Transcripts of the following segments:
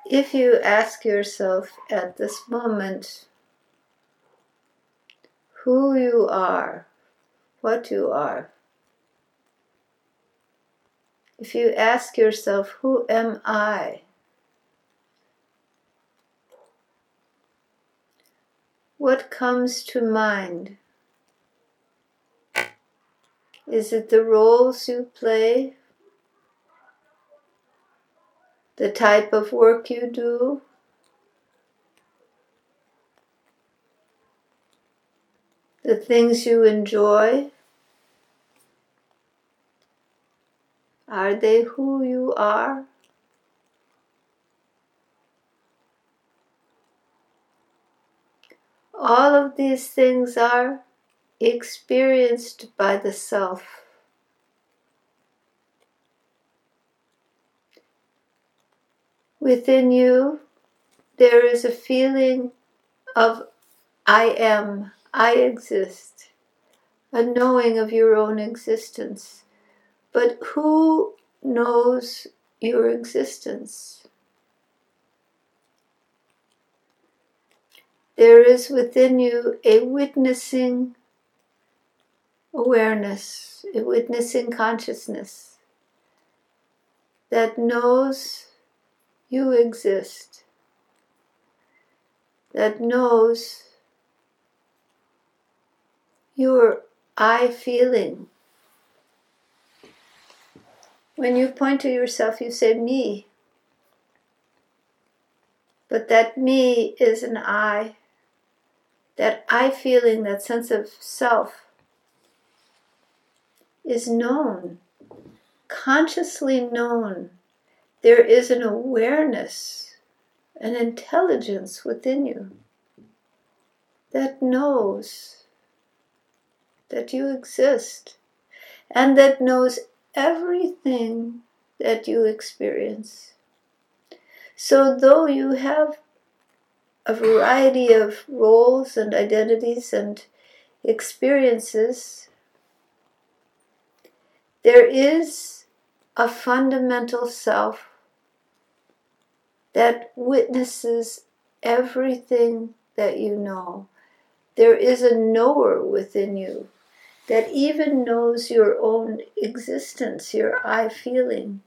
if you ask yourself at this moment who you are, what you are, if you ask yourself, who am I? What comes to mind? Is it the roles you play? The type of work you do? The things you enjoy? Are they who you are? All of these things are experienced by the self. Within you, there is a feeling of I am, I exist, a knowing of your own existence. But who knows your existence? There is within you a witnessing awareness, a witnessing consciousness that knows you exist, that knows your I feeling. When you point to yourself, you say me, but that me is an I. That I feeling, that sense of self, is known, consciously known. There is an awareness, an intelligence within you that knows that you exist and that knows everything that you experience. So though you have a variety of roles and identities and experiences, there is a fundamental self that witnesses everything that you know. There is a knower within you that even knows your own existence, your I feeling.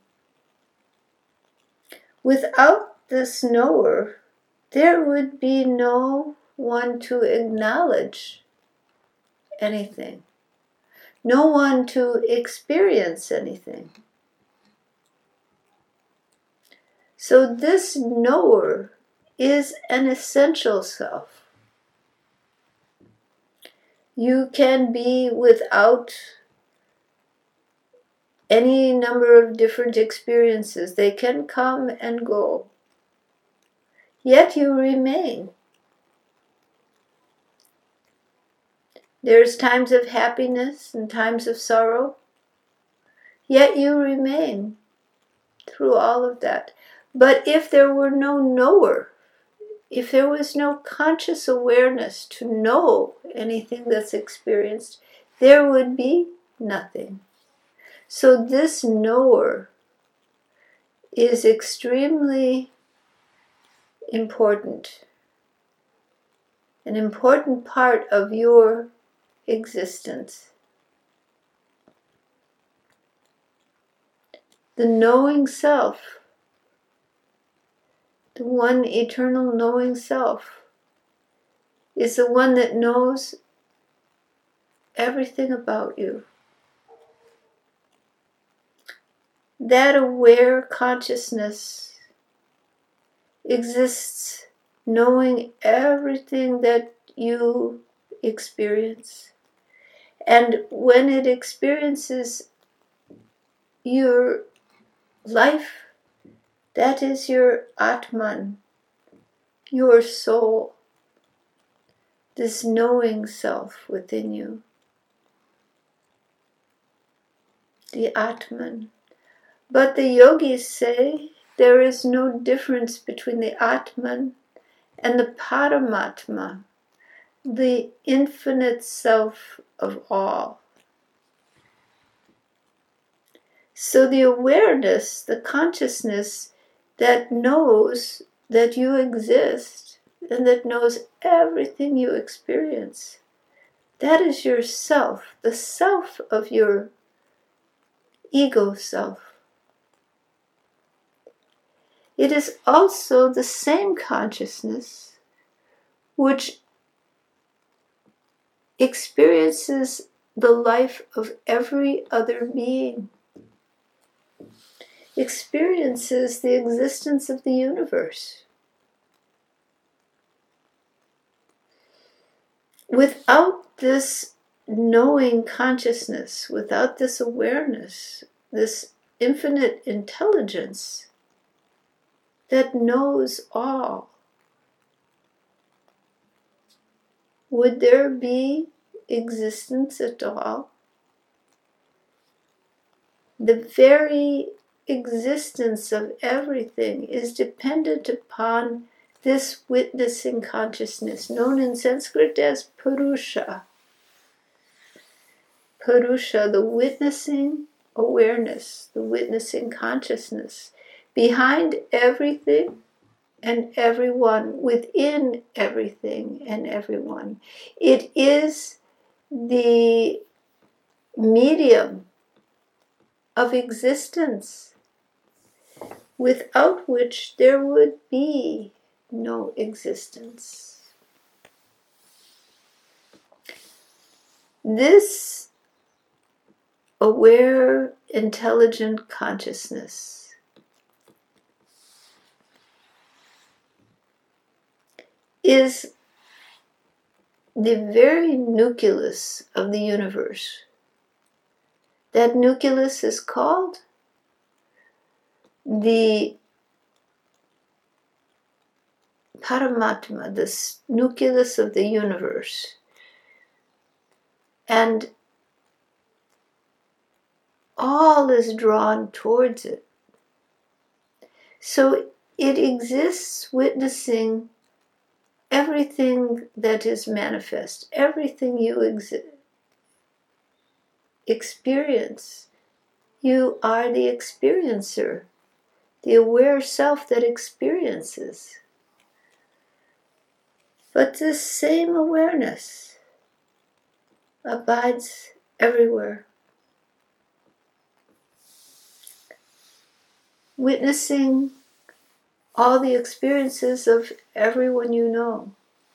Without this knower, there would be no one to acknowledge anything, no one to experience anything. So this knower is an essential self. You can be without any number of different experiences. They can come and go. Yet you remain. There's times of happiness and times of sorrow. Yet you remain through all of that. But if there were no knower, if there was no conscious awareness to know anything that's experienced, there would be nothing. So this knower is extremely important, an important part of your existence. The knowing self, the one eternal knowing self, is the one that knows everything about you. That aware consciousness exists knowing everything that you experience. And when it experiences your life, that is your Atman, your soul, this knowing self within you. The Atman. But the yogis say there is no difference between the Atman and the Paramatma, the infinite self of all. So the awareness, the consciousness that knows that you exist and that knows everything you experience. That is your self, the self of your ego self. It is also the same consciousness which experiences the life of every other being, experiences the existence of the universe. Without this knowing consciousness, without this awareness, this infinite intelligence that knows all, would there be existence at all? The very existence of everything is dependent upon this witnessing consciousness, known in Sanskrit as Purusha. Purusha, the witnessing awareness, the witnessing consciousness, behind everything and everyone, within everything and everyone. It is the medium of existence, without which there would be no existence. This aware, intelligent consciousness is the very nucleus of the universe. That nucleus is called the Paramatma, the nucleus of the universe. And all is drawn towards it. So it exists witnessing everything that is manifest, everything you experience. You are the experiencer, the aware self that experiences. But this same awareness abides everywhere, witnessing all the experiences of everyone you know.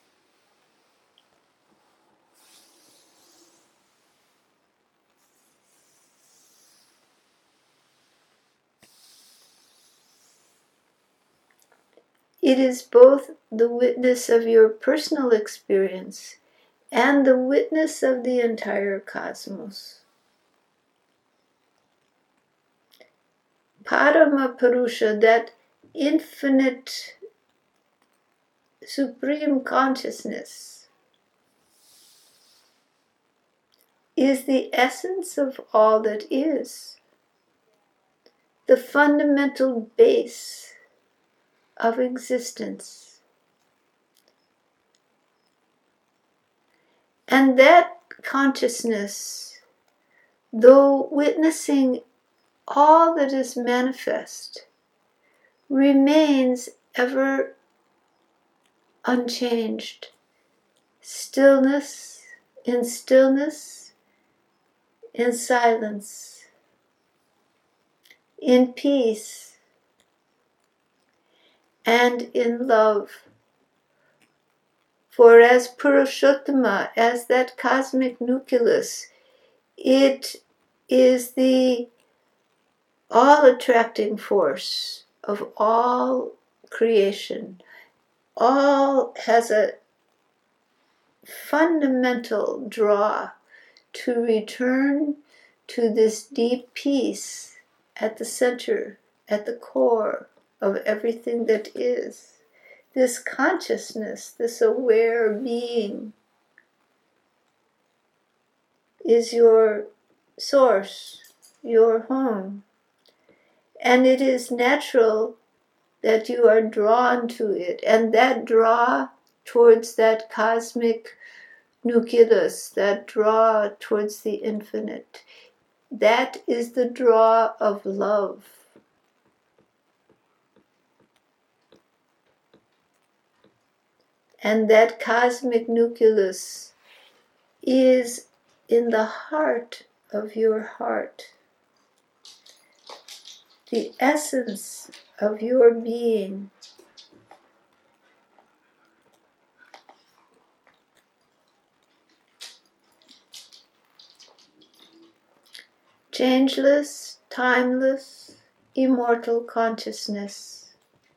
It is both the witness of your personal experience and the witness of the entire cosmos. Parama Purusha, that infinite supreme consciousness, is the essence of all that is, the fundamental base of existence. And that consciousness, though witnessing all that is manifest, remains ever unchanged. Stillness, in silence, in peace, and in love. For as Purushottama, as that cosmic nucleus, it is the all-attracting force of all creation. All has a fundamental draw to return to this deep peace at the center, at the core of everything that is. This consciousness, this aware being, is your source, your home. And it is natural that you are drawn to it. And that draw towards that cosmic nucleus, that draw towards the infinite, that is the draw of love. And that cosmic nucleus is in the heart of your heart. The essence of your being. Changeless, timeless, immortal consciousness.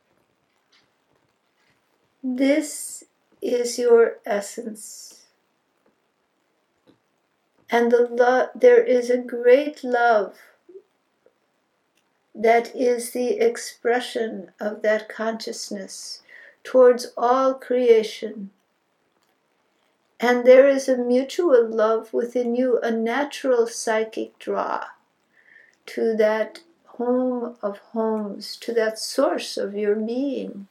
This is your essence. And there is a great love that is the expression of that consciousness towards all creation. And there is a mutual love within you, a natural psychic draw to that home of homes, to that source of your being.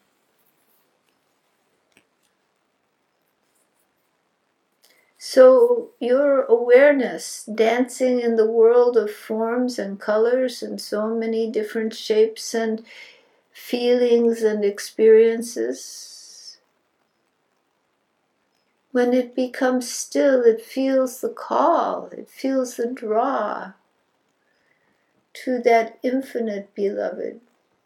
So your awareness, dancing in the world of forms and colors and so many different shapes and feelings and experiences, when it becomes still, it feels the call, it feels the draw to that infinite beloved,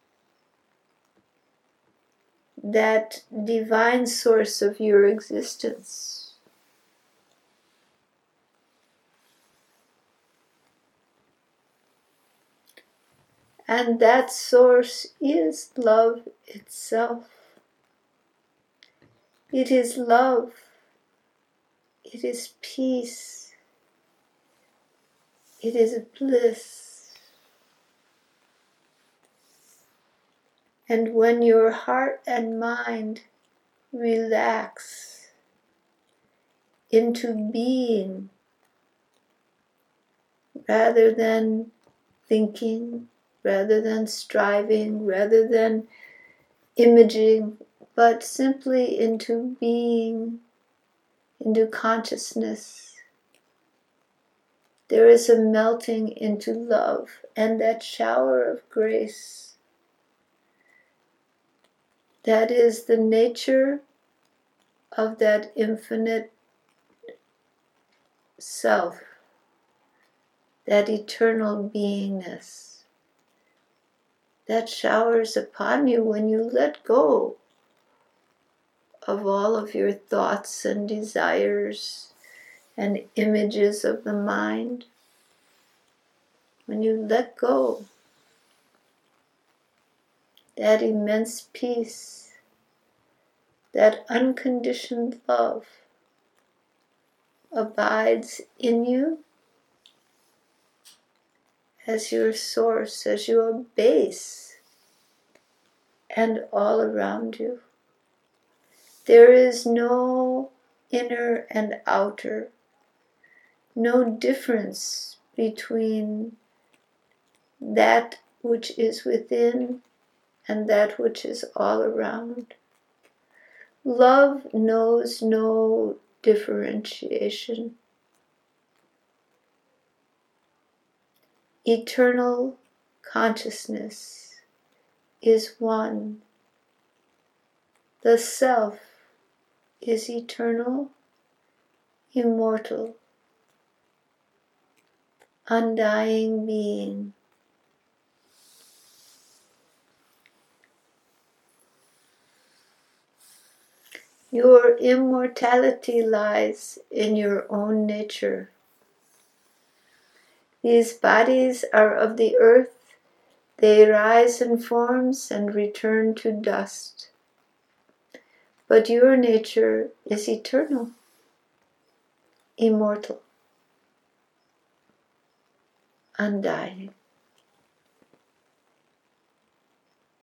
that divine source of your existence. And that source is love itself. It is love. It is peace. It is bliss. And when your heart and mind relax into being rather than thinking, rather than striving, rather than imaging, but simply into being, into consciousness, there is a melting into love and that shower of grace. That is the nature of that infinite self, that eternal beingness that showers upon you when you let go of all of your thoughts and desires and images of the mind. When you let go, that immense peace, that unconditioned love abides in you as your source, as your base, and all around you. There is no inner and outer, no difference between that which is within and that which is all around. Love knows no differentiation. Eternal consciousness is one. The self is eternal, immortal, undying being. Your immortality lies in your own nature. These bodies are of the earth. They rise in forms and return to dust. But your nature is eternal, immortal, undying.